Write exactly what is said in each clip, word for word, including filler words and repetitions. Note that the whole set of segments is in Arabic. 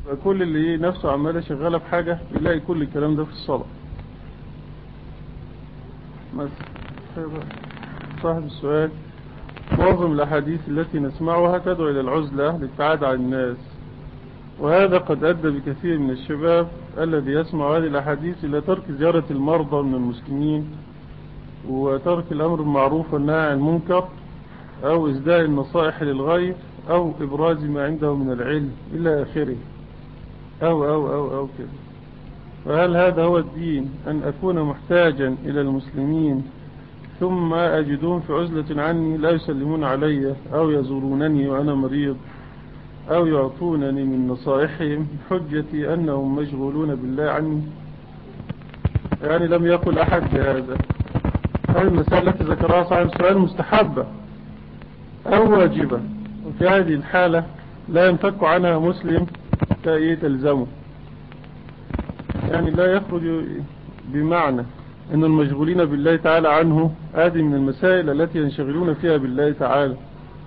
فكل اللي ايه نفسه عماله شغاله في حاجه يلاقي كل الكلام ده في الصلاه. مثلا صاحب السؤال: معظم الأحاديث التي نسمعها تدعو إلى العزلة للابتعاد عن الناس، وهذا قد أدى بكثير من الشباب الذي يسمع هذه الأحاديث إلى ترك زيارة المرضى من المسلمين، وترك الأمر بالمعروف والنهي عن المنكر، أو إسداء النصائح للغير، أو إبراز ما عنده من العلم إلى آخره، أو أو أو أو كده. وهل هذا هو الدين، أن أكون محتاجا إلى المسلمين ثم أجدون في عزلة عني لا يسلمون علي أو يزورونني وأنا مريض أو يعطونني من نصائحهم حجتي أنهم مشغولون بالله عني؟ يعني لم يقل أحد بهذا. هذه المسألة التي ذكرها صاحب السؤال مستحبة أو واجبة، وفي هذه الحالة لا ينفك عنها مسلم كأي تلزمه. يعني لا يخرج بمعنى أن المشغولين بالله تعالى عنه هذه من المسائل التي ينشغلون فيها بالله تعالى.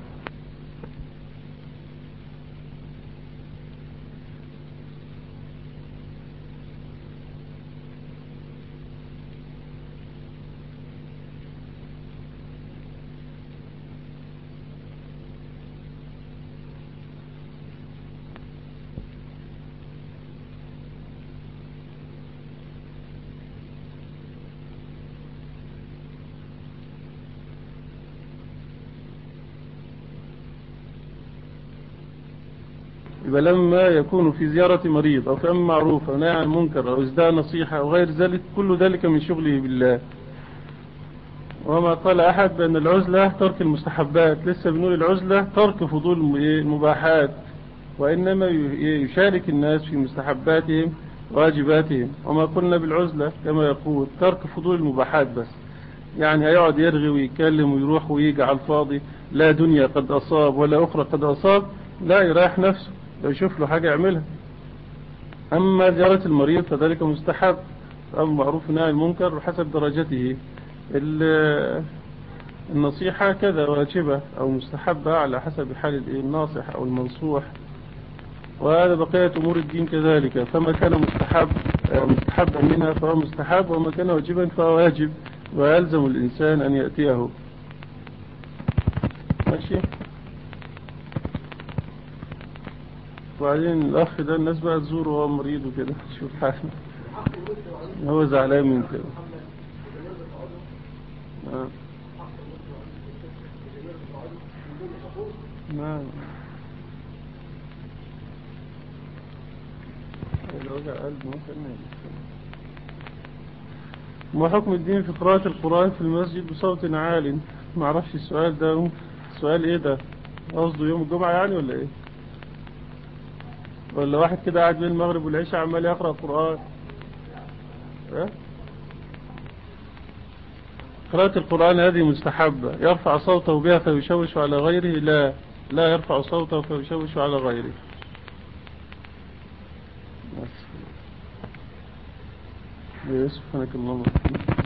يبقى لما يكون في زيارة مريض أو في أمر معروف أو نهي عن منكر أو إسداء نصيحة أو غير ذلك، كل ذلك من شغله بالله. وما قال أحد بأن العزلة ترك المستحبات، لسه بنقول العزلة ترك فضول المباحات، وإنما يشارك الناس في مستحباتهم واجباتهم. وما قلنا بالعزلة كما يقول ترك فضول المباحات بس، يعني هيقعد يرغي ويتكلم ويروح ويجي على الفاضي، لا دنيا قد أصاب ولا أخرى قد أصاب، لا يريح نفسه لو يشوف له حاجة يعملها. أما زيارة المريض فذلك مستحب، أمر معروف نهي عن المنكر وحسب درجته. النصيحة كذا واجبة أو مستحبة على حسب حال الناصح أو المنصوح، وهذا بقية أمور الدين كذلك. فما كان مستحب مستحبا منها فهو مستحب، وما كان واجبا فهو واجب، ويلزم الإنسان أن يأتيه. ماشي. وبعدين الأخ ده الناس بقى تزوره وهو مريض وكده، شوف حاله هو زعلان من كده. آه. نعم. الوجع قلب ممكن. ما حكم الدين في قراءة القرآن في المسجد بصوت عال؟ ما اعرفش السؤال ده، سؤال ايه ده؟ قصده يوم الجمعة يعني ولا ايه؟ ولا واحد كده قاعد بين المغرب والعشاء عمال يقرأ القرآن؟ اه؟ قراءة القرآن هذه مستحبة، يرفع صوته بها فيشوش على غيره؟ لا، لا يرفع صوته فيشوش على غيره. بس سبحانك اللهم وبحمدك.